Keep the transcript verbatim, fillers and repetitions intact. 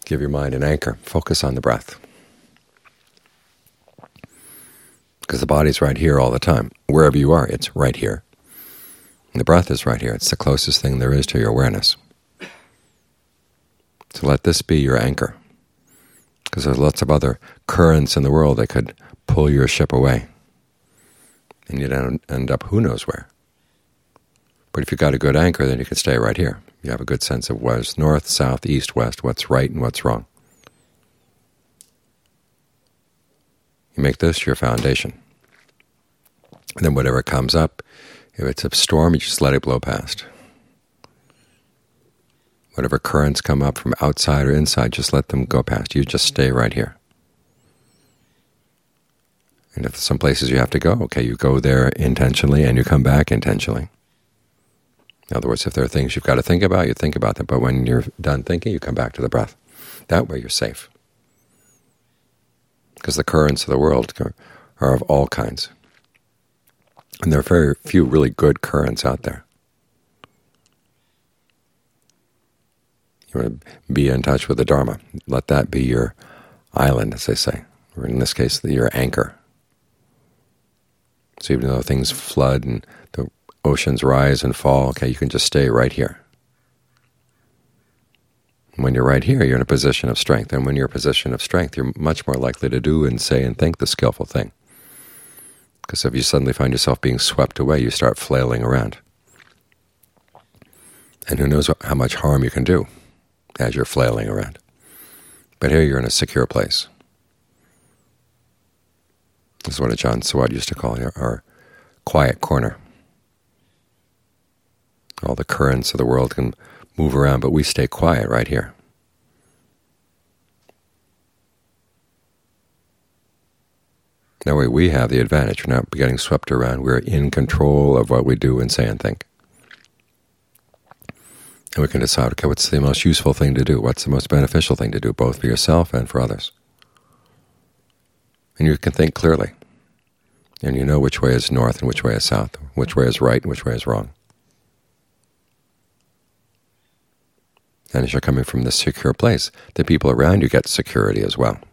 Give your mind an anchor. Focus on the breath. Because the body's right here all the time. Wherever you are, it's right here. And the breath is right here. It's the closest thing there is to your awareness. So let this be your anchor. Because there's lots of other currents in the world that could pull your ship away. And you'd end up who knows where. But if you've got a good anchor, then you can stay right here. You have a good sense of what's north, south, east, west, what's right and what's wrong. You make this your foundation. And then whatever comes up, if it's a storm, you just let it blow past. Whatever currents come up from outside or inside, just let them go past. You just stay right here. And if some places you have to go, okay, you go there intentionally and you come back intentionally. In other words, if there are things you've got to think about, you think about them. But when you're done thinking, you come back to the breath. That way you're safe. Because the currents of the world are of all kinds. And there are very few really good currents out there. You want to be in touch with the Dharma. Let that be your island, as they say, or in this case, your anchor. So even though things flood and the oceans rise and fall, okay, you can just stay right here. When you're right here, you're in a position of strength. And when you're in a position of strength, you're much more likely to do and say and think the skillful thing. Because if you suddenly find yourself being swept away, you start flailing around. And who knows how much harm you can do as you're flailing around. But here you're in a secure place. This is what Ajahn Suwat used to call our, our quiet corner. All the currents of the world can move around, but we stay quiet right here. That way we have the advantage. We're not getting swept around. We're in control of what we do and say and think. And we can decide, okay, what's the most useful thing to do? What's the most beneficial thing to do, both for yourself and for others? And you can think clearly. And you know which way is north and which way is south, which way is right and which way is wrong. And as you're coming from this secure place, the people around you get security as well.